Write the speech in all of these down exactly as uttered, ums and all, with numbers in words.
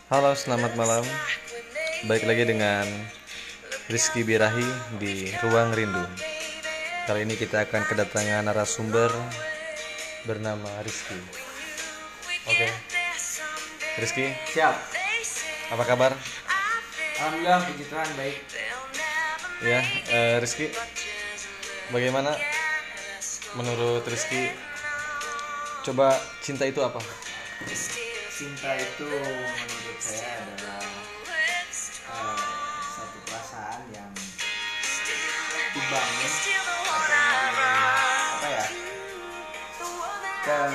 Halo, selamat malam. Baik lagi dengan Rizky Birahi di Ruang Rindu. Kali ini kita akan kedatangan narasumber bernama Rizky. Oke, Rizky, Siap. apa kabar? Alhamdulillah, puji Tuhan baik. Ya, eh, Rizky, bagaimana menurut Rizky? Coba cinta itu apa? Cinta itu menurut saya adalah eh, satu perasaan yang dibangun atau apa ya ter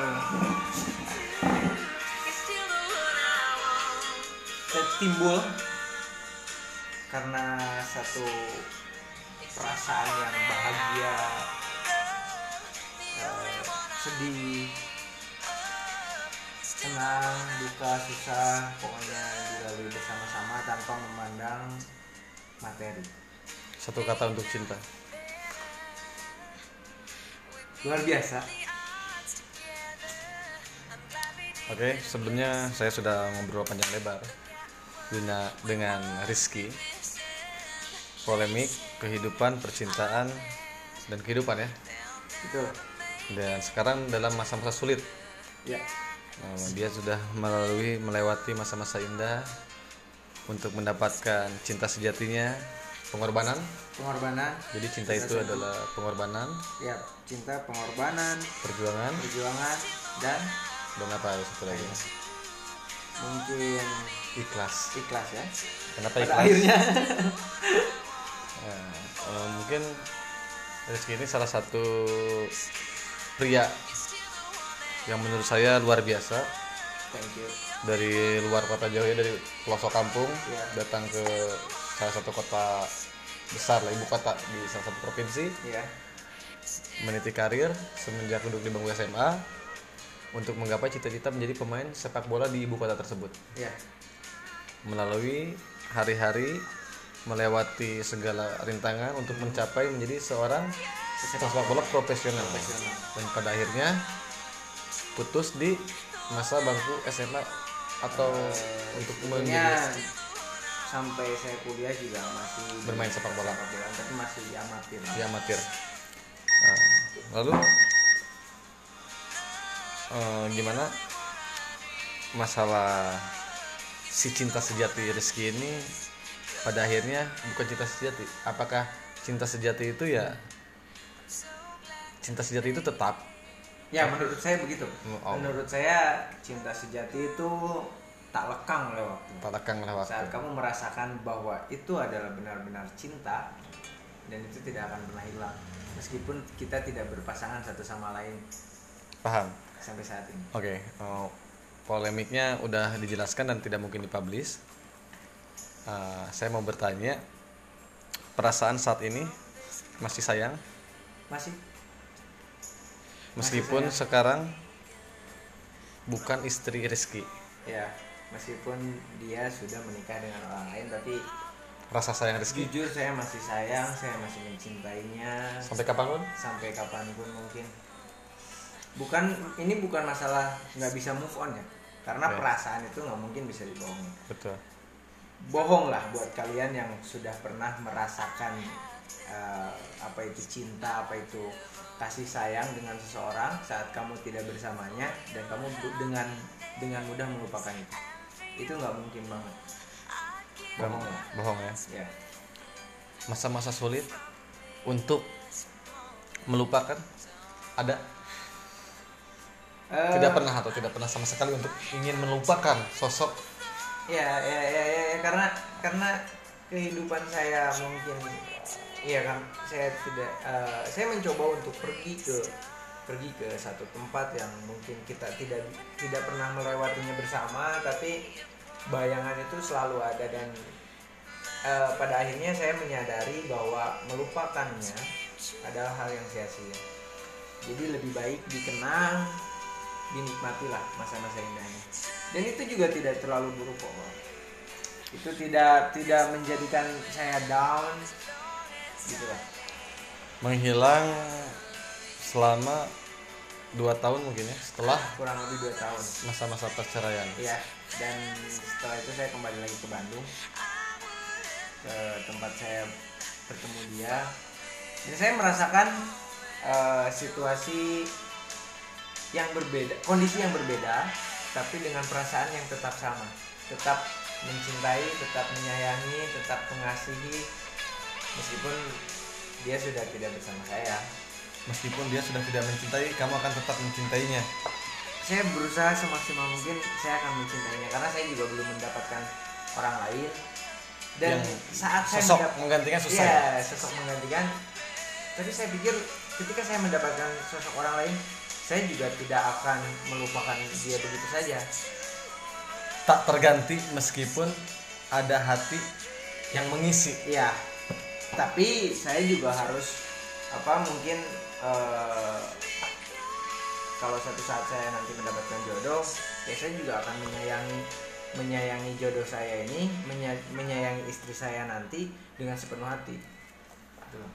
tertimbul karena satu perasaan yang bahagia, eh, sedih, senang, duka, susah, pokoknya dilalui bersama-sama tanpa memandang materi. Satu kata untuk cinta. Luar biasa. Oke, sebelumnya saya sudah ngobrol panjang lebar dengan, dengan Rizky. Polemik, kehidupan, percintaan, dan kehidupan ya. Betul. Dan sekarang dalam masa-masa sulit. Ya. Nah, dia sudah melalui melewati masa-masa indah untuk mendapatkan cinta sejatinya, pengorbanan. Pengorbanan. Jadi cinta itu Cinta adalah pengorbanan, Ya, cinta, pengorbanan, perjuangan, perjuangan, dan dan apa ya satu lagi? mungkin Ikhlas. ikhlas ya. Kenapa Pada ikhlas? akhirnya. Nah, eh, mungkin Rizky ini salah satu pria yang menurut saya luar biasa. Thank you. Dari luar kota jauh ya, dari pelosok kampung Ya. datang ke salah satu kota besar lah, ibu kota di salah satu provinsi, Ya. meniti karir semenjak duduk di bangku S M A untuk menggapai cita-cita menjadi pemain sepak bola di ibu kota tersebut. Ya. Melalui hari-hari melewati segala rintangan untuk mencapai menjadi seorang sepak bola profesional. Profesional. Dan pada akhirnya putus di masa bangku S M A atau Eh, untuk sebetulnya menjadi sampai saya kuliah juga masih bermain sepak bola. sepak bola, tapi masih amatir. di amatir. Nah, lalu eh, gimana masalah si cinta sejati Rizky ini pada akhirnya bukan cinta sejati? Apakah cinta sejati itu ya cinta sejati itu tetap? Ya, menurut saya begitu. Oh. Menurut saya cinta sejati itu tak lekang oleh waktu. Tak lekang oleh waktu. Saat kamu merasakan bahwa itu adalah benar-benar cinta dan itu tidak akan pernah hilang meskipun kita tidak berpasangan satu sama lain Paham? sampai saat ini. Oke, oh, polemiknya udah dijelaskan dan tidak mungkin dipublish. Uh, saya mau bertanya, perasaan saat ini masih sayang? Masih Meskipun Masih sayang. sekarang bukan istri Rizky, ya, meskipun dia sudah menikah dengan orang lain, tapi rasa sayang Rizky jujur saya masih sayang, saya masih mencintainya sampai kapanpun? sampai kapanpun mungkin. Bukan, ini bukan masalah nggak bisa move on ya, karena Ya. perasaan itu nggak mungkin bisa dibohongi. Betul. Bohong lah buat kalian yang sudah pernah merasakan eh, apa itu cinta, apa itu kasih sayang dengan seseorang saat kamu tidak bersamanya dan kamu bu- dengan dengan mudah melupakan itu. Itu nggak mungkin banget. Bohong lah. Bohong ya. Ya. Masa-masa sulit untuk melupakan ada? Eh, Tidak pernah atau tidak pernah sama sekali untuk ingin melupakan sosok? ya, ya, ya, ya, ya, karena karena kehidupan saya mungkin, iya kan, saya tidak, eh, saya mencoba untuk pergi ke pergi ke satu tempat yang mungkin kita tidak tidak pernah melewatinya bersama, tapi bayangan itu selalu ada dan eh, pada akhirnya saya menyadari bahwa melupakannya adalah hal yang sia-sia. Jadi lebih baik dikenang, dinikmatilah masa-masa indahnya. Dan itu juga tidak terlalu buruk kok. Itu tidak tidak menjadikan saya down gitu lah. Menghilang selama dua tahun mungkin ya setelah kurang lebih dua tahun. masa-masa perceraian. Iya, dan setelah itu saya kembali lagi ke Bandung, ke tempat saya bertemu dia. Dan saya merasakan uh, situasi yang berbeda, kondisi yang berbeda, tapi dengan perasaan yang tetap sama, tetap mencintai, tetap menyayangi, tetap mengasihi, meskipun dia sudah tidak bersama saya. Meskipun dia sudah tidak mencintai, kamu akan tetap mencintainya. Saya berusaha semaksimal mungkin saya akan mencintainya, karena saya juga belum mendapatkan orang lain. Dan yang saat saya sosok mendap- menggantikan susah. Iya, sosok menggantikan. Tapi saya pikir ketika saya mendapatkan sosok orang lain, saya juga tidak akan melupakan dia begitu saja. Tak terganti meskipun ada hati yang mengisi. Iya. Tapi saya juga harus apa mungkin eh, kalau suatu saat saya nanti mendapatkan jodoh, ya saya juga akan menyayangi menyayangi jodoh saya ini, menya- menyayangi istri saya nanti dengan sepenuh hati. Gitu.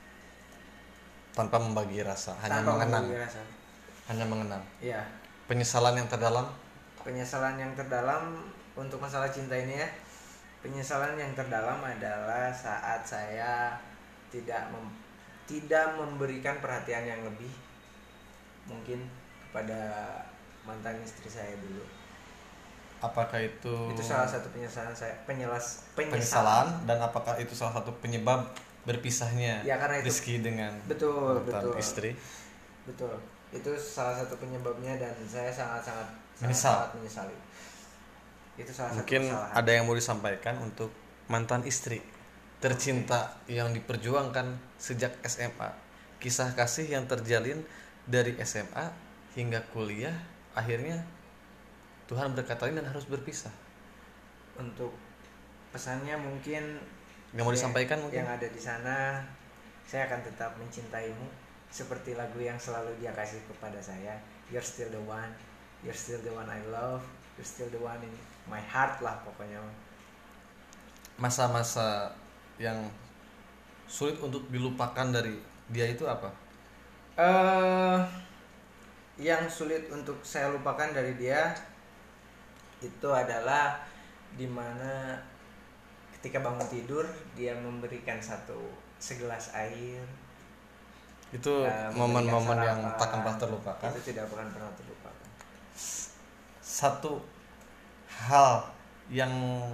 Tanpa membagi rasa, hanya Tanpa mengenang. membagi rasa. Hanya mengenang. Iya. Penyesalan yang terdalam. Penyesalan yang terdalam untuk masalah cinta ini ya. Penyesalan yang terdalam adalah saat saya tidak mem- tidak memberikan perhatian yang lebih mungkin kepada mantan istri saya dulu. Apakah itu Itu salah satu penyesalan saya, penyelas penyesalan. penyesalan dan apakah itu salah satu penyebab berpisahnya Ya, karena itu- Rizky dengan Betul, mantan betul. istri? Betul. Itu salah satu penyebabnya dan saya sangat-sangat Menyesal. sangat menyesali. Itu salah Mungkin satu kesalahan. ada yang mau disampaikan untuk mantan istri tercinta yang diperjuangkan sejak S M A, kisah kasih yang terjalin dari S M A hingga kuliah, akhirnya Tuhan berkatain dan harus berpisah. Untuk pesannya mungkin Nggak mau ya, disampaikan mungkin? yang ada di sana, saya akan tetap mencintaimu seperti lagu yang selalu dia kasih kepada saya. You're still the one, you're still the one I love, you're still the one in my heart lah pokoknya. Masa-masa yang sulit untuk dilupakan dari dia itu apa? Eh, yang sulit untuk saya lupakan dari dia itu adalah dimana ketika bangun tidur dia memberikan satu segelas air. Itu eh, momen-momen memberikan yang sarapan. tak akan terlupakan. Itu tidak akan pernah terlupakan. Satu hal yang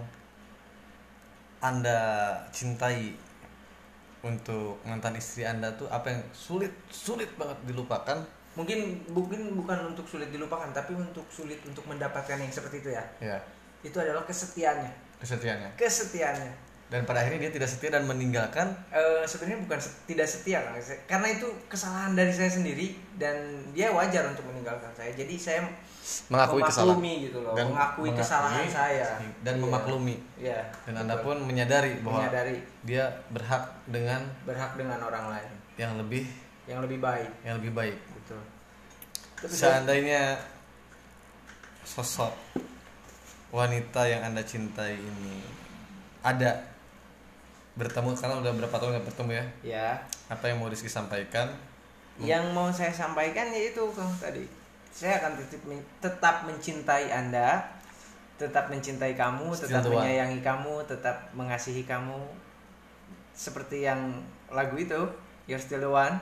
Anda cintai untuk mantan istri Anda tuh apa yang sulit sulit banget dilupakan? Mungkin mungkin bukan untuk sulit dilupakan, tapi untuk sulit untuk mendapatkan yang seperti itu ya. Ya, Itu adalah kesetiaannya. kesetiaannya. Kesetiaannya. Dan pada akhirnya dia tidak setia dan meninggalkan. Eh, sebenarnya bukan se- tidak setia kan, karena itu kesalahan dari saya sendiri dan dia wajar untuk meninggalkan saya. Jadi saya Mengakui kesalahan memaklumi gitu loh, dan mengakui mengakui kesalahan saya dan Iya. memaklumi. Iya. Dan betul. Anda pun menyadari bahwa menyadari dia berhak dengan berhak dengan orang lain yang lebih yang lebih baik. yang lebih baik. Betul. Tapi Seandainya sosok wanita yang Anda cintai ini ada bertemu, karena udah berapa tahun nggak bertemu ya, ya, apa yang mau Rizky sampaikan? yang mau saya sampaikan yaitu Kang tadi, saya akan tetap, tetap mencintai Anda, tetap mencintai kamu, Still tetap the one. menyayangi kamu, tetap mengasihi kamu, seperti yang lagu itu, You're Still the One.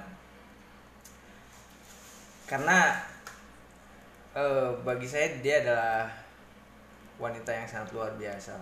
Karena eh, bagi saya dia adalah wanita yang sangat luar biasa.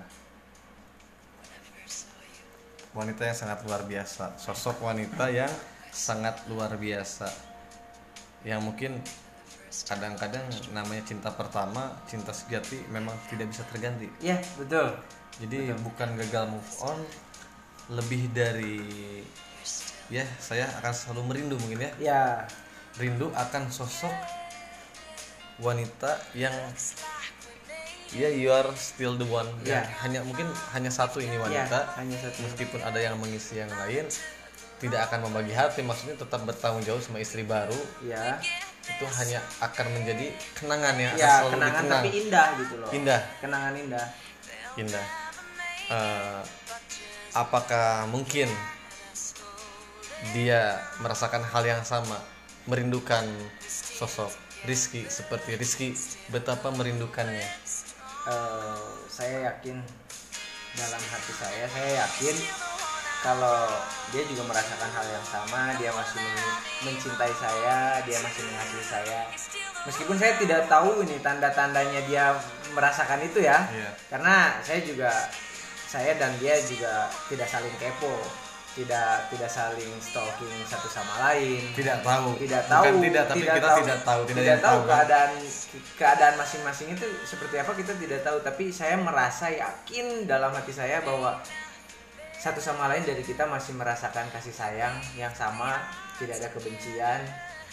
Wanita yang sangat luar biasa, sosok wanita yang sangat luar biasa, yang mungkin kadang-kadang namanya cinta pertama, cinta sejati memang tidak bisa terganti. Iya, betul. Jadi bukan gagal move on, lebih dari ya saya akan selalu merindu mungkin ya, Ya, rindu akan sosok wanita yang ya you are still the one. Ya. Ya, hanya mungkin hanya satu ini wanita, ya, hanya satu. meskipun ada yang mengisi yang lain, tidak akan membagi hati, maksudnya tetap bertanggung jawab sama istri baru. Ya, Itu hanya akan menjadi kenangan yang akan ya selalu kenangan dikenang. tapi indah gitu loh. Indah. Kenangan indah. Indah. Eh, apakah mungkin dia merasakan hal yang sama, merindukan sosok Rizky seperti Rizky betapa merindukannya? Uh, saya yakin dalam hati saya, saya yakin kalau dia juga merasakan hal yang sama, dia masih mencintai saya, dia masih mengasihi saya. Meskipun saya tidak tahu ini tanda-tandanya dia merasakan itu ya, iya. Karena saya juga, saya dan dia juga tidak saling kepo, tidak tidak saling stalking satu sama lain, tidak tahu, tidak tahu, Bukan tidak, tapi tidak kita tahu, tidak tahu, tidak, tidak tahu tahu keadaan kan? keadaan masing-masing itu seperti apa kita tidak tahu, tapi saya merasa yakin dalam hati saya bahwa satu sama lain dari kita masih merasakan kasih sayang yang sama, tidak ada kebencian.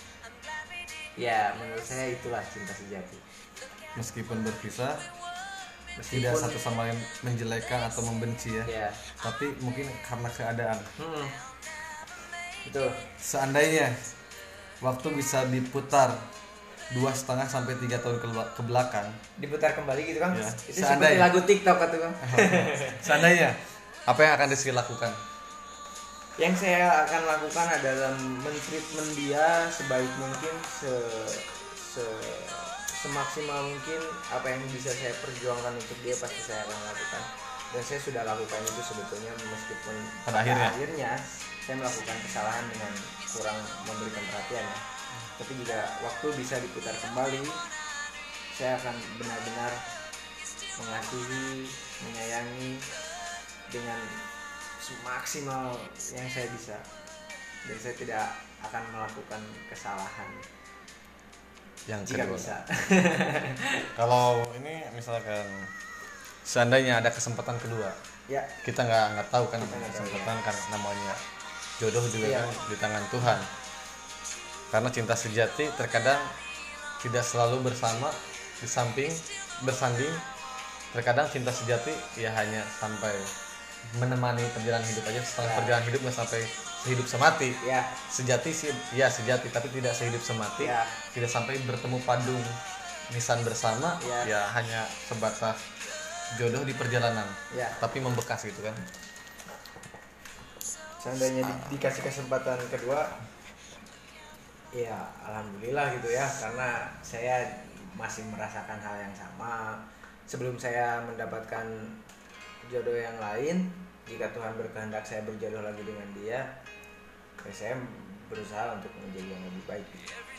Ya, menurut saya itulah cinta sejati. Meskipun berpisah, Meskipun, tidak satu sama lain menjelekkan atau membenci ya, ya. Tapi mungkin karena keadaan. Hmm. Betul. Seandainya waktu bisa diputar dua setengah sampai tiga tahun ke, ke belakang, diputar kembali gitu kan? Ya. Itu seperti lagu TikTok atau kan? Seandainya, apa yang akan Rizky lakukan? Yang saya akan lakukan adalah men-treatment dia sebaik mungkin, se, se semaksimal mungkin. Apa yang bisa saya perjuangkan untuk dia pasti saya akan lakukan, dan saya sudah lakukan itu sebetulnya, meskipun pada akhirnya, akhirnya saya melakukan kesalahan dengan kurang memberikan perhatian ya. Tapi jika waktu bisa diputar kembali, saya akan benar-benar mengasihi, menyayangi dengan semaksimal yang saya bisa, dan saya tidak akan melakukan kesalahan yang jika kedua. Bisa. Kalau ini misalkan seandainya ada kesempatan kedua, ya, kita nggak nggak tahu kan, Kita nggak tahu, kesempatan ya. kan namanya jodoh juga Iya. kan di tangan Tuhan. Karena cinta sejati terkadang tidak selalu bersama, di samping bersanding. Terkadang cinta sejati ya hanya sampai menemani perjalanan hidup aja. Setelah Ya. perjalanan hidup nggak sampai sehidup semati. Ya, Sejati sih ya sejati, tapi tidak sehidup semati. Ya. Tidak sampai bertemu padung nisan bersama. Ya. Ya hanya sebatas jodoh di perjalanan. ya. Tapi membekas gitu kan. Seandainya di, dikasih kesempatan kedua, ya alhamdulillah gitu ya, karena saya masih merasakan hal yang sama. Sebelum saya mendapatkan jodoh yang lain, jika Tuhan berkehendak saya berjodoh lagi dengan dia, ya saya berusaha untuk menjadi yang lebih baik.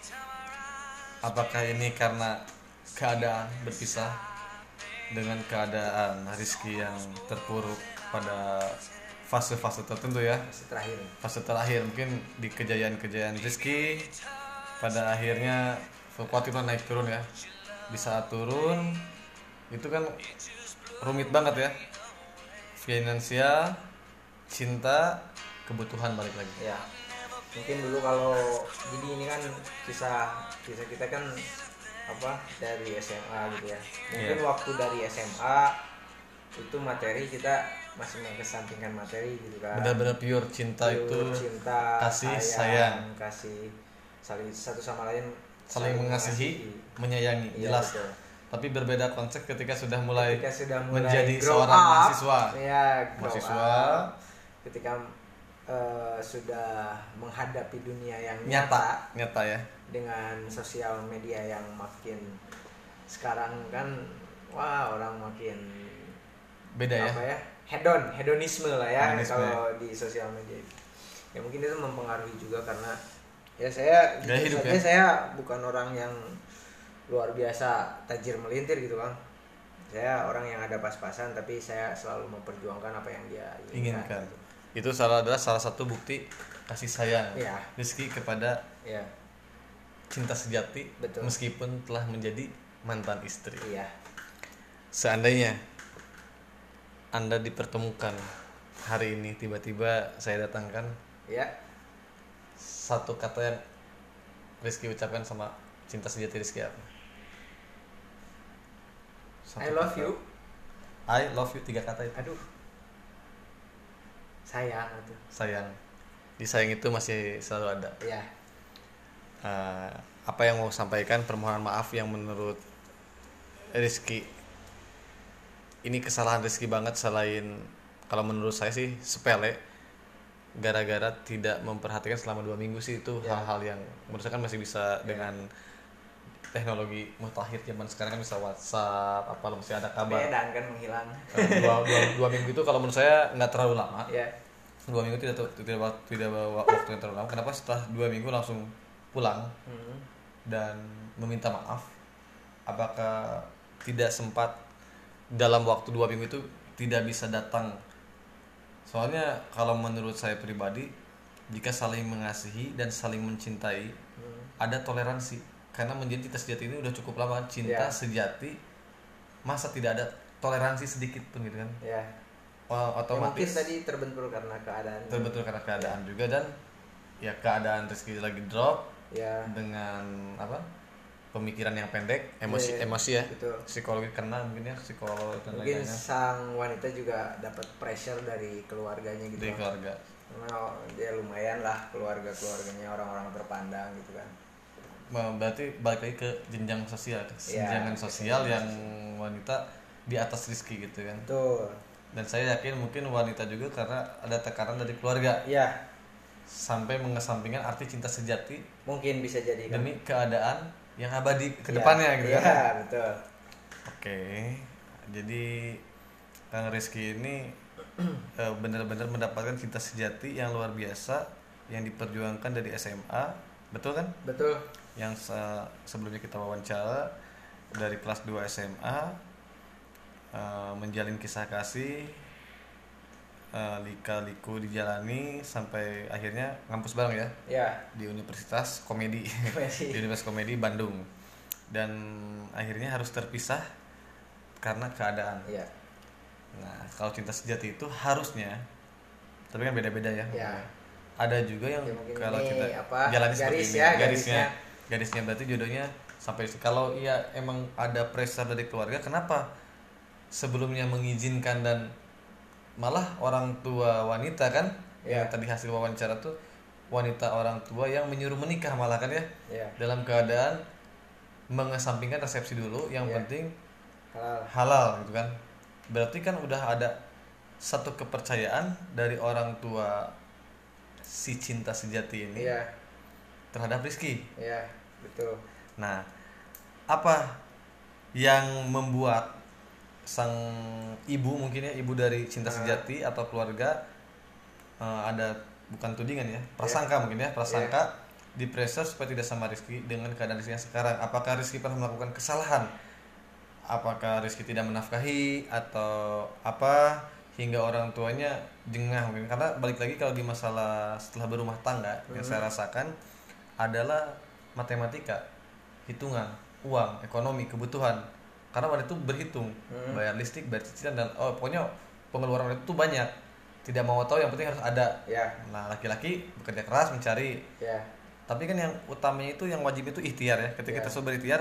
Apakah ini karena keadaan berpisah dengan keadaan Rizky yang terpuruk pada fase-fase tertentu ya, Fase terakhir. fase terakhir mungkin di kejayaan-kejayaan Rizky, pada akhirnya waktu itu naik turun ya. Di saat turun itu kan rumit banget ya, finansial, cinta, kebutuhan balik lagi. Ya, mungkin dulu kalau jadi ini kan kisah kisah kita kan apa dari S M A gitu ya. Mungkin Iya. waktu dari S M A itu materi kita masih mengesampingkan materi gitu kan. Benar-benar pure cinta Pure itu cinta, kasih sayang, kasih saling satu sama lain, saling mengasihi, menyayangi, Iya, jelas. betul. Tapi berbeda konsep ketika sudah mulai, Ketika sudah mulai menjadi grow seorang up, mahasiswa. ya, grow Mahasiswa. up. Ketika uh, sudah menghadapi dunia yang nyata, nyata, nyata ya. dengan sosial media yang makin sekarang kan, wah orang makin Beda ya. apa ya, hedon, hedonisme lah ya, Hedonisme. kalau di sosial media. Ya mungkin itu mempengaruhi juga karena ya saya Gaya jujur hidup saja ya. saya bukan orang yang luar biasa tajir melintir gitu kan. Saya orang yang ada pas-pasan, tapi saya selalu memperjuangkan apa yang dia inginkan. Inginkan. Itu salah adalah salah satu bukti kasih sayang Iya. Rizky kepada Ya, cinta sejati. Betul. Meskipun telah menjadi mantan istri. iya. Seandainya Anda dipertemukan hari ini, tiba-tiba saya datangkan, Ya. satu kata yang Rizky ucapkan sama cinta sejati Rizky apa? Satu I love kata. you. I love you, tiga kata itu. Aduh. Sayang itu. Sayang. Di sayang itu masih selalu ada. Ya. Uh, apa yang mau sampaikan, permohonan maaf yang menurut Rizky ini kesalahan Rizky banget, selain kalau menurut saya sih sepele, gara-gara tidak memperhatikan selama dua minggu sih, itu Ya. hal-hal yang menurut saya kan masih bisa Ya. dengan teknologi mutakhir zaman sekarang kan bisa WhatsApp apa masih ada kabar. Medan kan menghilang. dua, dua, dua minggu itu kalau menurut saya nggak terlalu lama. Ya. Dua minggu tidak tidak tidak waktu yang terlalu lama. Kenapa setelah dua minggu langsung pulang Hmm. dan meminta maaf? Apakah tidak sempat dalam waktu dua minggu itu tidak bisa datang? Soalnya kalau menurut saya pribadi, jika saling mengasihi dan saling mencintai, Hmm. ada toleransi. Karena menjadi cinta sejati ini udah cukup lama. Cinta Ya. sejati masa tidak ada toleransi sedikit pun gitu kan. Ya. Oh, Ya, otomatis mungkin tadi terbentur karena keadaan. terbentur karena keadaan juga, dan ya keadaan Rizky lagi drop Ya. dengan apa pemikiran yang pendek, emosi Ya, emosi ya, betul. psikologi kena mungkin ya, psikolog dan Mungkin lain-lainnya sang wanita juga dapat pressure dari keluarganya gitu. dari keluarga. Karena dia lumayan lah keluarga-keluarganya orang-orang terpandang gitu kan. Berarti balik lagi ke jenjang sosial, Ya, jenjangan sosial jenjang yang wanita di atas Rizky gitu kan. Betul. Dan saya yakin mungkin wanita juga karena ada tekanan dari keluarga Ya, sampai mengesampingkan arti cinta sejati mungkin bisa jadi kan. demi keadaan yang abadi ke Ya, depannya gitu ya, kan. betul. Oke, jadi Kang Rizky ini eh, benar-benar mendapatkan cinta sejati yang luar biasa yang diperjuangkan dari S M A, betul kan? Betul. Yang se- sebelumnya kita wawancara dari kelas dua S M A, eh, menjalin kisah kasih, eh, lika-liku dijalani sampai akhirnya ngampus bareng ya Ya. di Universitas Komedi Komedi. di Universitas Komedi Bandung, dan akhirnya harus terpisah karena keadaan. Ya. Nah, kalau cinta sejati itu harusnya, tapi kan beda-beda ya. Ya. Ada juga yang Ya, mungkin kalau ini kita apa, jalani seperti garis ini, ya, garisnya, garisnya. garisnya berarti jodohnya sampai kalau iya emang ada pressure dari keluarga, kenapa sebelumnya mengizinkan, dan malah orang tua wanita kan Ya. yang tadi hasil wawancara tuh wanita orang tua yang menyuruh menikah malah kan ya, Ya. dalam keadaan mengesampingkan resepsi dulu, yang Ya. penting Halal. halal gitu kan. Berarti kan udah ada satu kepercayaan dari orang tua si cinta sejati ini Iya. terhadap Rizky. Iya, betul. Nah, apa yang membuat sang ibu, mungkin ya ibu dari cinta Ah. sejati atau keluarga, eh, ada bukan tudingan ya, prasangka mungkin ya, prasangka di pressure supaya tidak sama Rizky dengan keadaan Rizky yang sekarang? Apakah Rizky pernah melakukan kesalahan? Apakah Rizky tidak menafkahi atau apa hingga orang tuanya jengah mungkin? Karena balik lagi kalau di masalah setelah berumah tangga, yang Hmm. saya rasakan adalah matematika, hitungan, uang, ekonomi, kebutuhan. Karena wanita itu berhitung, Hmm. bayar listrik, bayar cicilan, dan oh pokoknya pengeluaran wanita itu banyak. Tidak mau tahu, yang penting harus ada. Ya. Nah, laki-laki bekerja keras mencari. Ya. Tapi kan yang utamanya itu, yang wajib itu ikhtiar ya. Ketika Ya. kita sudah berikhtiar,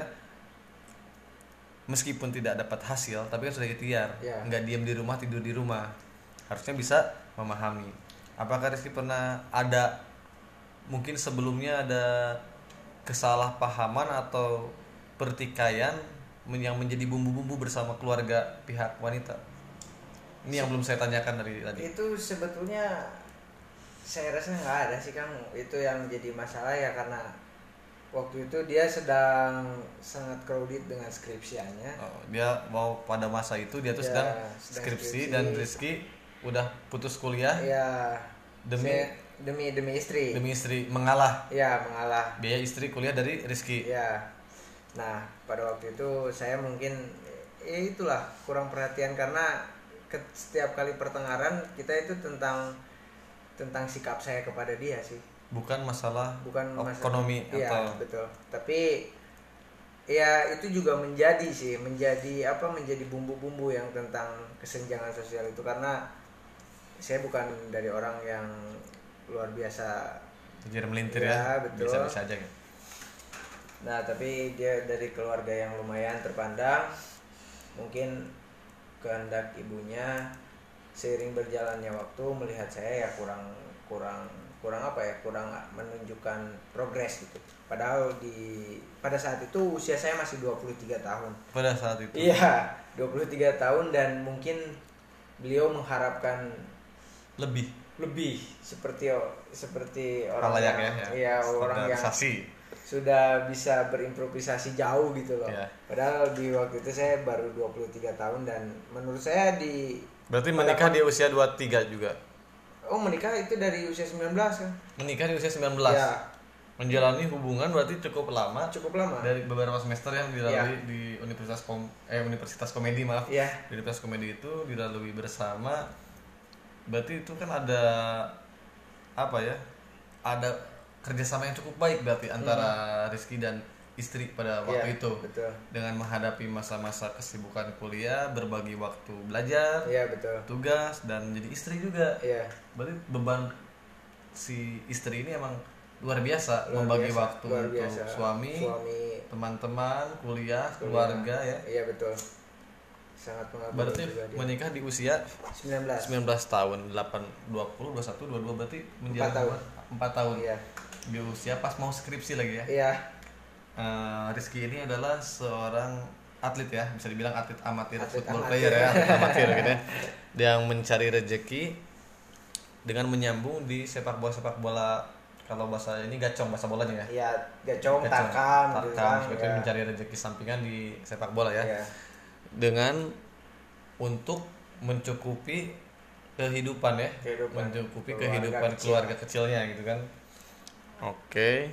meskipun tidak dapat hasil, tapi kan sudah ikhtiar. Ya. Nggak diam di rumah, tidur di rumah. Harusnya bisa memahami. Apakah Rizky pernah ada, mungkin sebelumnya ada kesalahpahaman atau pertikaian men- yang menjadi bumbu-bumbu bersama keluarga pihak wanita? Ini yang belum saya tanyakan dari tadi. Itu sebetulnya saya rasa nggak ada sih Kang. Itu yang jadi masalah ya karena waktu itu dia sedang sangat crowded dengan skripsiannya. Oh, dia mau pada masa itu dia tuh Ya, sedang sedang skripsi, skripsi. dan Rizky udah putus kuliah Ya. demi saya- demi demi istri. demi istri, mengalah Ya, mengalah. biaya istri kuliah dari Rizky. Ya. Nah, pada waktu itu saya mungkin ya itulah kurang perhatian karena ke, setiap kali pertengahan kita itu tentang tentang sikap saya kepada dia sih. Bukan masalah Bukan masalah ekonomi iya, atau betul. Tapi ya itu juga menjadi sih, menjadi apa menjadi bumbu-bumbu yang tentang kesenjangan sosial itu karena saya bukan dari orang yang luar biasa. kejar melintir Ya, ya, betul. bisa-bisa aja kan. Nah, tapi dia dari keluarga yang lumayan terpandang. Mungkin kehendak ibunya seiring berjalannya waktu melihat saya ya kurang kurang kurang apa ya kurang menunjukkan progres gitu. Padahal di pada saat itu usia saya masih dua puluh tiga tahun. Pada saat itu Iya, dua puluh tiga tahun dan mungkin beliau mengharapkan lebih lebih seperti seperti orang halayak ya, yang ya. iya orang yang standarisasi. sudah bisa berimprovisasi jauh gitu loh. Ya. Padahal di waktu itu saya baru dua puluh tiga tahun dan menurut saya di Berarti menikah di usia dua puluh tiga juga. Oh, menikah itu dari usia sembilan belas kan? Menikah di usia sembilan belas. Ya. Menjalani hubungan berarti cukup lama. Cukup lama. Dari beberapa semester yang dilalui Ya. di Universitas Kom eh Universitas Komedi maaf. Iya. Di Universitas Komedi itu dilalui bersama. Berarti itu kan ada apa ya? Ada kerjasama yang cukup baik berarti antara hmm. Rizky dan istri pada waktu ya, itu. Betul. Dengan menghadapi masa-masa kesibukan kuliah, berbagi waktu belajar, iya betul, tugas dan jadi istri juga. Iya. Berarti beban si istri ini emang luar biasa, Luar membagi biasa, waktu luar untuk biasa. suami, Suami, teman-teman, kuliah, kuliah. keluarga ya. Iya betul. Sangat mengabdi Berarti juga dia. menikah di usia sembilan belas. sembilan belas tahun, delapan, dua puluh, dua puluh satu, dua puluh dua berarti menjalani empat tahun. empat tahun. Iya. Di usia pas mau skripsi lagi ya. Iya. Uh, Rizky ini adalah seorang atlet ya, bisa dibilang atlet amatir, Atlet football amatir. player ya, atlet amatir gitu ya. Yang mencari rezeki dengan menyambung di sepak bola sepak bola, kalau bahasa ini gacong bahasa bolanya ya. Iya, gacong, takam, gitu takam, kan. seperti Ya. mencari rezeki sampingan di sepak bola ya. Iya. Dengan untuk mencukupi kehidupan ya, Kehidupan mencukupi keluarga kehidupan kecil. keluarga kecilnya gitu kan. Oke.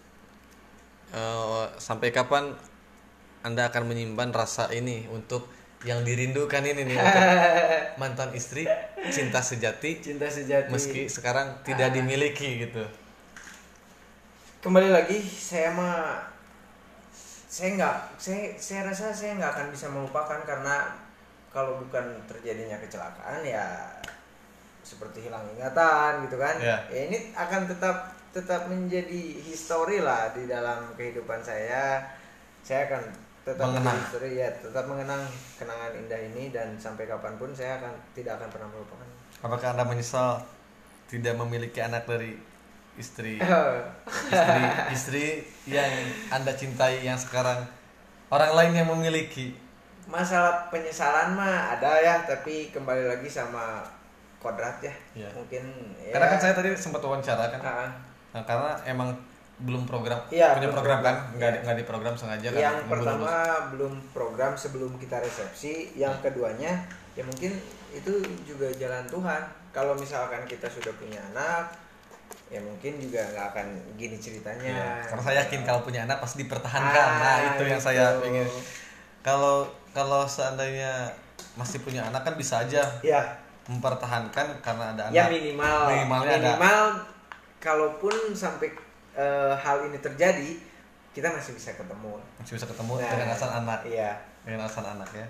Uh, sampai kapan Anda akan menyimpan rasa ini untuk yang dirindukan ini nih untuk mantan istri, cinta sejati, Cinta sejati. meski sekarang tidak dimiliki gitu. Kembali lagi, saya mah saya nggak, saya saya rasa saya nggak akan bisa melupakan karena kalau bukan terjadinya kecelakaan ya seperti hilang ingatan gitu kan. Ya. Ya ini akan tetap tetap menjadi histori lah di dalam kehidupan saya. Saya akan tetap Mengenang. histori ya, tetap mengenang kenangan indah ini dan sampai kapanpun saya akan tidak akan pernah melupakan. Apakah Anda menyesal tidak memiliki anak dari istri istri istri yang Anda cintai yang sekarang orang lain yang memiliki? Masalah penyesalan mah ada ya, tapi kembali lagi sama kodrat ya. Ya. Mungkin ya. Karena kan saya tadi sempat wawancara kan. Ah, Nah, karena emang belum program, Iya, punya belum program, program. kan, nggak di, Iya. nggak di program sengaja kan. yang nunggu pertama lulus. belum program sebelum kita resepsi, yang keduanya ya mungkin itu juga jalan Tuhan. Kalau misalkan kita sudah punya anak, ya mungkin juga nggak akan gini ceritanya. Iya, karena saya yakin kalau punya anak pasti dipertahankan. Ah, nah itu yang saya gitu. ingin. Kalau kalau seandainya masih punya anak kan bisa aja Ya, mempertahankan karena ada anak. ya minimal, Minimalnya ada. minimal kalaupun sampai eh, hal ini terjadi, kita masih bisa ketemu. Masih bisa ketemu Nah, dengan alasan anak. Iya. Dengan alasan anak ya.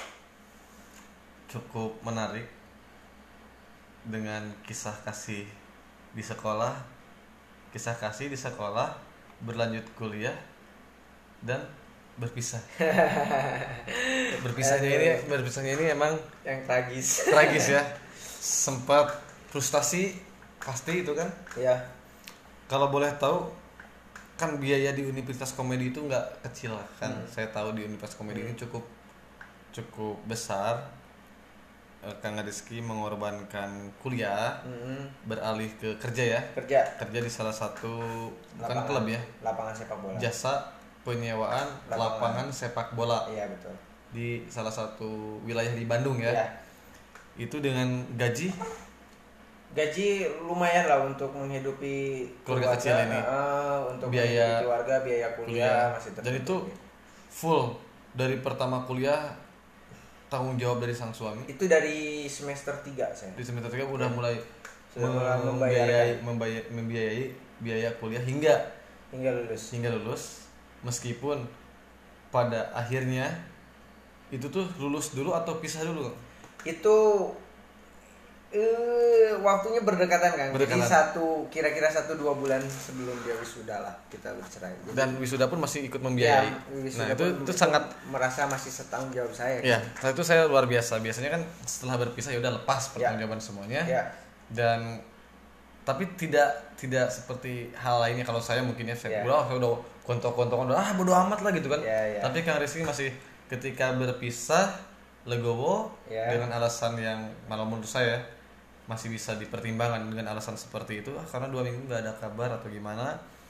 Cukup menarik dengan kisah kasih di sekolah, kisah kasih di sekolah, berlanjut kuliah dan berpisah. Berpisahnya ini, berpisahnya ini emang Yang tragis. tragis ya. Sempat frustasi pasti itu kan. Ya. Kalau boleh tahu kan biaya di Universitas Komedi itu nggak kecil lah kan. Hmm. Saya tahu di Universitas Komedi Hmm. ini cukup cukup besar. Eh, Kang Rizky mengorbankan kuliah, Hmm. beralih ke kerja ya. Kerja. Kerja di salah satu bukan Lapangan- klub ya. Lapangan sepak bola. Jasa penyewaan Lapangan. lapangan sepak bola Iya betul. di salah satu wilayah di Bandung ya. Ya. Itu dengan gaji Gaji lumayan lah untuk menghidupi Keluarga kecil ini. eh, untuk Biaya menghidupi keluarga, biaya kuliah, kuliah. masih Dan tercukupi. itu full dari pertama kuliah, tanggung jawab dari sang suami. Itu dari semester tiga saya. Di semester tiga udah mulai Sudah mulai membiayai, membayarkan. membayai, membiayai biaya kuliah hingga Hingga lulus. hingga lulus. Meskipun pada akhirnya itu tuh lulus dulu atau pisah dulu? Itu eh waktunya berdekatan kan. Jadi Berdekatan. satu kira-kira satu dua bulan sebelum dia wisuda lah kita bercerai. Jadi, Dan wisuda pun masih ikut membiayai. ya, Nah wisuda itu pun itu sangat merasa masih setanggung jawab saya. ya. Nah itu saya luar biasa. Biasanya kan setelah berpisah ya udah lepas pertanggungjawaban semuanya. Ya. Dan tapi tidak tidak seperti hal lainnya. Kalau saya mungkin ya saya Ya. udah saya udah kontok-kontok udah ah bodo amat lah gitu kan. Ya, ya. Tapi Kang Rizky masih ketika berpisah legowo Ya. dengan alasan yang malah menurut saya masih bisa dipertimbangkan dengan alasan seperti itu ah, karena dua minggu nggak ada kabar atau gimana.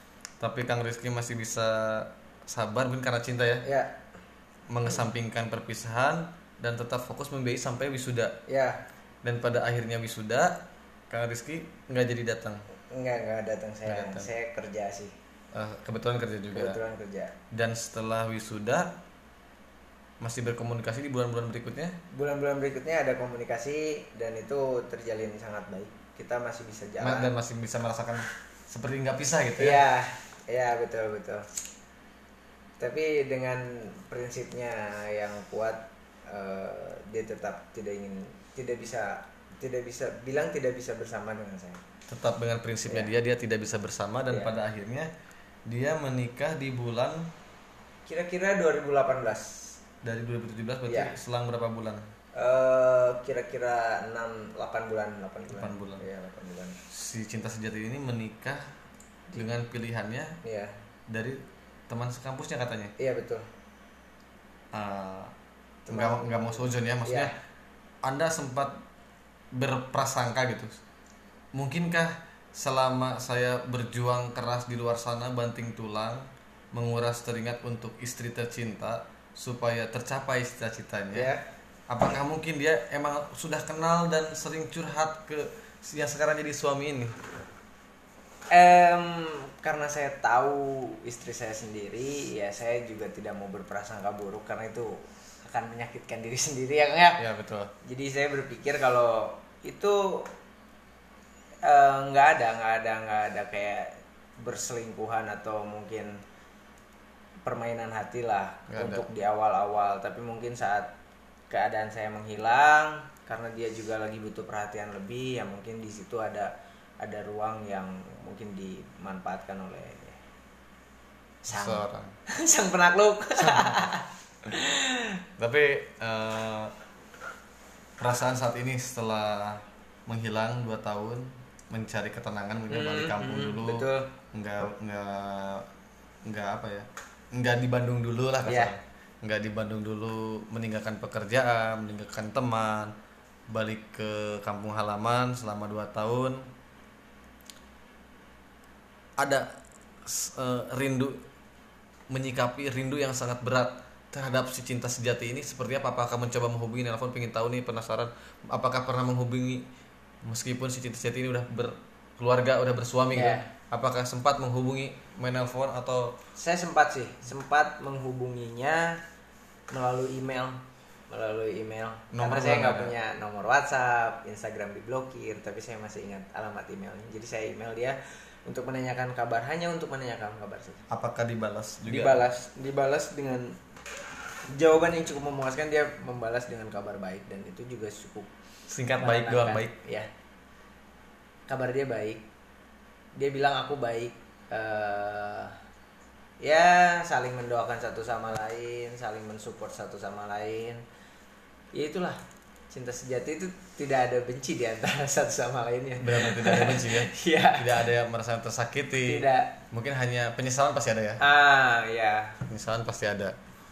Tapi Kang Rizky masih bisa sabar mungkin karena cinta ya. Ya. Mengesampingkan perpisahan dan tetap fokus membiayai sampai wisuda. Ya. Dan pada akhirnya wisuda, Kang Rizky nggak jadi datang. Enggak, enggak datang saya. Nggak datang. Saya kerja sih. Uh, kebetulan kerja juga. Kebetulan kerja. Dan setelah wisuda masih berkomunikasi di bulan-bulan berikutnya? Bulan-bulan berikutnya ada komunikasi dan itu terjalin sangat baik. Kita masih bisa jalan. Dan masih bisa merasakan seperti nggak pisah gitu ya? Iya, iya betul betul. Tapi dengan prinsipnya yang kuat, uh, dia tetap tidak ingin, tidak bisa, tidak bisa bilang tidak bisa bersama dengan saya. Tetap dengan prinsipnya ya. dia, dia tidak bisa bersama dan ya. Pada akhirnya dia menikah di bulan kira-kira dua ribu delapan belas. Dari dua ribu tujuh belas berarti ya. Selang berapa bulan? Uh, kira-kira enam delapan bulan, delapan bulan. delapan bulan. Iya, delapan bulan. Si cinta sejati ini menikah dengan pilihannya ya. Dari teman sekampusnya katanya. Iya, betul. Uh, enggak enggak mau suzon ya, maksudnya ya. Anda sempat berprasangka gitu. Mungkinkah selama saya berjuang keras di luar sana, banting tulang, menguras teringat untuk istri tercinta supaya tercapai cita-citanya, ya. Apakah mungkin dia emang sudah kenal dan sering curhat ke yang sekarang jadi suami ini? Um, karena saya tahu istri saya sendiri, ya saya juga tidak mau berprasangka buruk karena itu akan menyakitkan diri sendiri ya, Kang ya. Ya betul. Jadi saya berpikir kalau itu nggak uh, ada, nggak ada, nggak ada kayak berselingkuhan atau mungkin permainan hati lah gak untuk ada. Di awal-awal. Tapi mungkin saat keadaan saya menghilang karena dia juga lagi butuh perhatian lebih, ya mungkin di situ ada ada ruang yang mungkin dimanfaatkan oleh sang seorang sang penakluk. Tapi uh, perasaan saat ini setelah menghilang dua tahun mencari ketenangan, mungkin hmm, balik kampung hmm, dulu, betul. nggak nggak nggak apa ya, nggak di Bandung dulu lah kasar, yeah. nggak di Bandung dulu, meninggalkan pekerjaan, meninggalkan teman, balik ke kampung halaman selama dua tahun. Ada uh, rindu, menyikapi rindu yang sangat berat terhadap si cinta sejati ini seperti apa? Apakah mencoba menghubungi, nelpon, pengen tahu nih, penasaran, apakah pernah menghubungi meskipun si cinta sejati ini udah berkeluarga, udah bersuami yeah. gitu? Apakah sempat menghubungi, main nelpon atau? Saya sempat sih, sempat menghubunginya melalui email, melalui email. Nomor karena saya nggak punya nomor WhatsApp, Instagram diblokir, tapi saya masih ingat alamat emailnya. Jadi saya email dia untuk menanyakan kabar, hanya untuk menanyakan kabar saja. Apakah dibalas juga? Dibalas, dibalas dengan jawaban yang cukup memuaskan. Dia membalas dengan kabar baik dan itu juga cukup singkat, baik doang, baik. Ya. Kabar dia baik. Dia bilang aku baik. Uh, ya saling mendoakan satu sama lain, saling mensupport satu sama lain. Ya itulah, cinta sejati itu tidak ada benci di antara satu sama lainnya. Benar, tidak ada benci ya. Ya. Tidak ada yang merasa tersakiti. Tidak. Mungkin hanya penyesalan pasti ada ya. Ah, ya. Penyesalan pasti ada.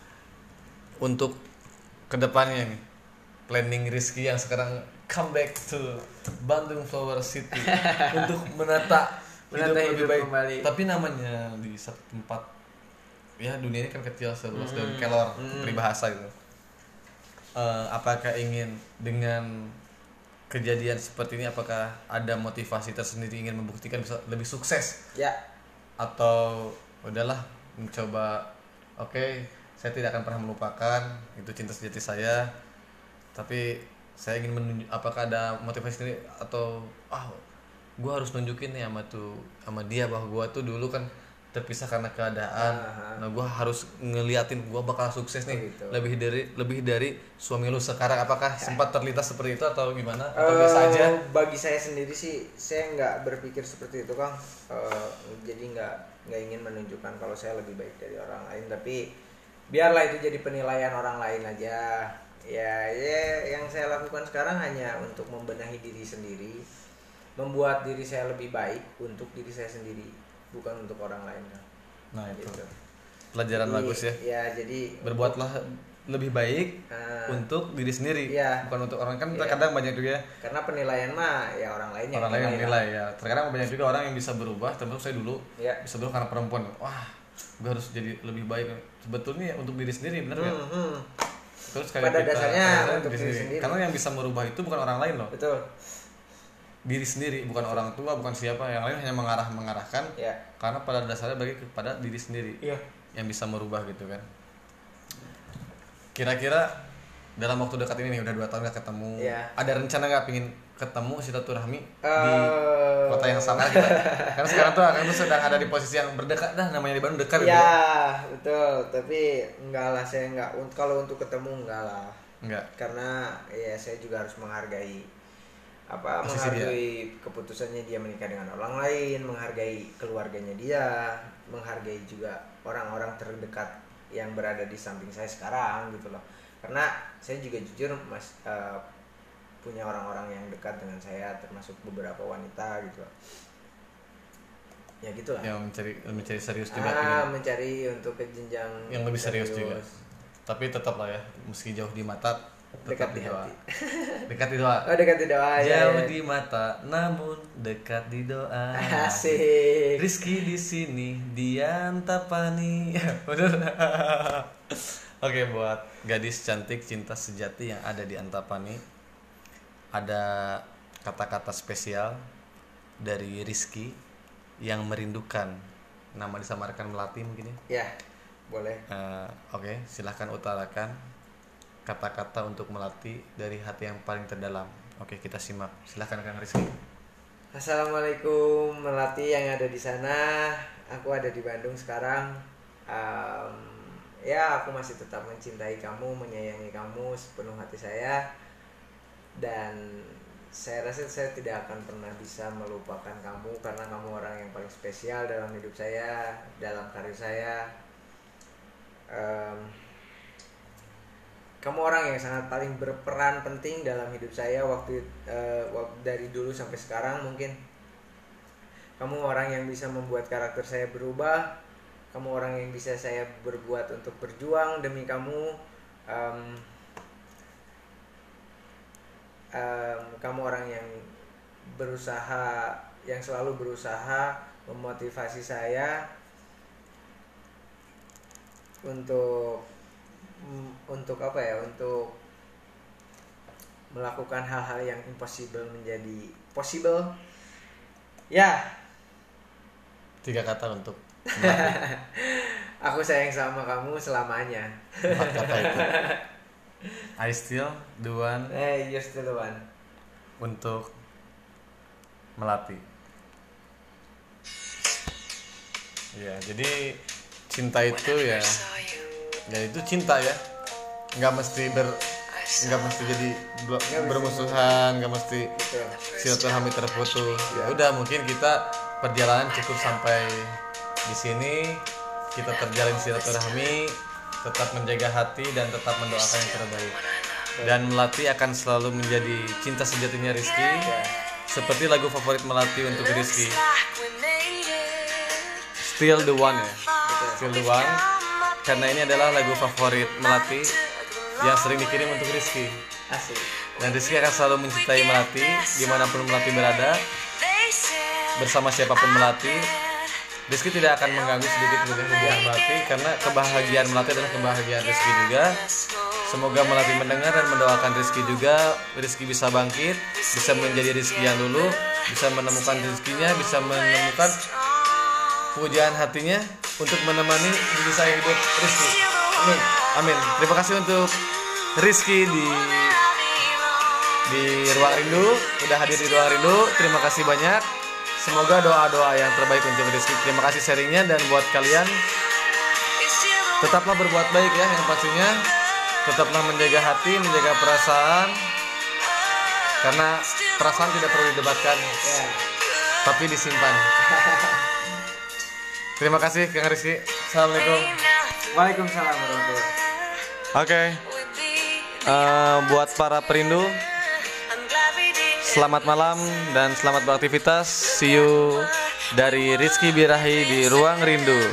Untuk kedepannya nih, planning Rizky yang sekarang come back to Bandung Flower City untuk menata, menata hidup, hidup lebih baik. Kembali. Tapi namanya di satu tempat, ya dunia ini kan kecil, seluas mm, dan kelor, mm. peribahasa gitu. Uh, apakah ingin dengan kejadian seperti ini, apakah ada motivasi tersendiri ingin membuktikan bisa lebih sukses? Ya. Atau udahlah mencoba, oke, okay, saya tidak akan pernah melupakan itu cinta sejati saya, tapi saya ingin menunjuk, apakah ada motivasi sendiri atau ah gue harus nunjukin nih sama tuh sama dia bahwa gue tuh dulu kan terpisah karena keadaan. Uh-huh. Nah, gue harus ngeliatin gue bakal sukses nih, gitu. lebih dari lebih dari suami lu sekarang. Apakah ya. sempat terlintas seperti itu atau gimana? Atau uh, biasa aja? Bagi saya sendiri sih, saya nggak berpikir seperti itu, Kang. Uh, jadi nggak nggak ingin menunjukkan kalau saya lebih baik dari orang lain, tapi biarlah itu jadi penilaian orang lain aja. Ya, ya yang saya lakukan sekarang hanya untuk membenahi diri sendiri, membuat diri saya lebih baik untuk diri saya sendiri, bukan untuk orang lain kan. Nah itu gitu. Pelajaran jadi, bagus ya. Ya jadi berbuatlah lebih baik Nah, untuk diri sendiri, iya. bukan untuk orang. Kan Iya. terkadang banyak juga ya Karena penilaian mah ya orang lain yang orang lain yang nilai menilai ya. Terkadang banyak juga orang yang bisa berubah, termasuk saya dulu Iya. bisa berubah karena perempuan. Wah, gue harus jadi lebih baik. Sebetulnya untuk diri sendiri, benar nggak? Hmm, hmm. Terus kayak Pada kita dasarnya pada untuk diri sendiri. Karena yang bisa merubah itu bukan orang lain loh, Betul. diri sendiri, bukan orang tua, bukan siapa. Yang lain hanya mengarah mengarahkan. Ya. Karena pada dasarnya bagi kepada diri sendiri Iya. yang bisa merubah gitu kan. Kira-kira dalam waktu dekat ini nih udah dua tahun gak ketemu, Iya. ada rencana nggak pingin ketemu silaturahmi di Eh, kota yang sama kita? Karena sekarang tuh akan tuh sedang ada di posisi yang berdekat dah, namanya di Bandung dekat gitu. Ya, betul. Tapi enggak lah, saya enggak. Unt- Kalau untuk ketemu enggak lah. Enggak. Karena ya saya juga harus menghargai apa Posisi menghargai keputusannya dia menikah dengan orang lain, menghargai keluarganya dia, menghargai juga orang-orang terdekat yang berada di samping saya sekarang gitu loh. Karena saya juga jujur mas eh, punya orang-orang yang dekat dengan saya, termasuk beberapa wanita gitu loh. Ya gitulah. Yang mencari mencari serius juga Ah, pingin. mencari untuk ke jenjang Yang lebih serius juga. Tapi tetap lah ya, meski jauh di mata, dekat tetap di di doa. hati. Dekat di doa. Oh, dekat di doa ya. Jauh ya. di mata, namun dekat di doa. Asik. Rizky di sini, Dian Tapani. Bener. Oke, buat gadis cantik cinta sejati yang ada di Antapani, ada kata-kata spesial dari Rizky yang merindukan. Nama disamarkan Melati mungkin ya. Ya, boleh. Eh, Oke, silahkan utarakan kata-kata untuk Melati dari hati yang paling terdalam. Oke, kita simak. Silahkan Kang Rizky. Assalamualaikum Melati yang ada di sana. Aku ada di Bandung sekarang. Em, ya, aku masih tetap mencintai kamu, menyayangi kamu sepenuh hati saya. Dan saya rasa saya tidak akan pernah bisa melupakan kamu karena kamu orang yang paling spesial dalam hidup saya, dalam karir saya. Em, kamu orang yang sangat paling berperan penting dalam hidup saya waktu eh, wak- dari dulu sampai sekarang mungkin. Kamu orang yang bisa membuat karakter saya berubah. Kamu orang yang bisa saya berbuat untuk berjuang demi kamu. Em, em, kamu orang yang berusaha, yang selalu berusaha memotivasi saya untuk mm, untuk apa ya, untuk melakukan hal-hal yang impossible menjadi possible. Ya, Tiga kata untuk aku sayang sama kamu selamanya. empat kata itu. I still the one Eh, you're still the one. untuk Melati. Ya, jadi cinta itu ya, ya itu cinta ya. Nggak mesti ber, nggak mesti jadi ber- bermusuhan, nggak mesti Betul. silaturahmi terputus. Ya udah, mungkin kita perjalanan cukup sampai di sini. Kita terjalin silaturahmi, tetap menjaga hati dan tetap mendoakan yang terbaik. Dan Melati akan selalu menjadi cinta sejatinya Rizky. Seperti lagu favorit Melati untuk Rizky, Still the One ya. Still the One. Karena ini adalah lagu favorit Melati yang sering dikirim untuk Rizky. Asik. Dan Rizky akan selalu mencintai Melati dimanapun Melati berada, bersama siapapun Melati. Rizky tidak akan mengganggu sedikit kebahagiaan Melati, karena kebahagiaan Melati adalah kebahagiaan Rizky juga. Semoga Melati mendengar dan mendoakan Rizky juga. Rizky bisa bangkit, bisa menjadi Rizky yang dulu, bisa menemukan Rizkynya, bisa menemukan pujaan hatinya untuk menemani kisah hidup Rizky. Amin. Amin. Terima kasih untuk Rizky di di Ruang Rindu, udah hadir di Ruang Rindu. Terima kasih banyak. Semoga doa-doa yang terbaik untuk Rizky. Terima kasih sharingnya, dan buat kalian tetaplah berbuat baik ya, yang pastinya tetaplah menjaga hati, menjaga perasaan, karena perasaan tidak perlu didebatkan, Ya. tapi disimpan. Terima kasih Kang Rizky. Assalamualaikum. Waalaikumsalam warahmatullahi. Oke. Eh, buat para perindu, selamat malam dan selamat beraktivitas. See you dari Rizky Birahi di Ruang Rindu.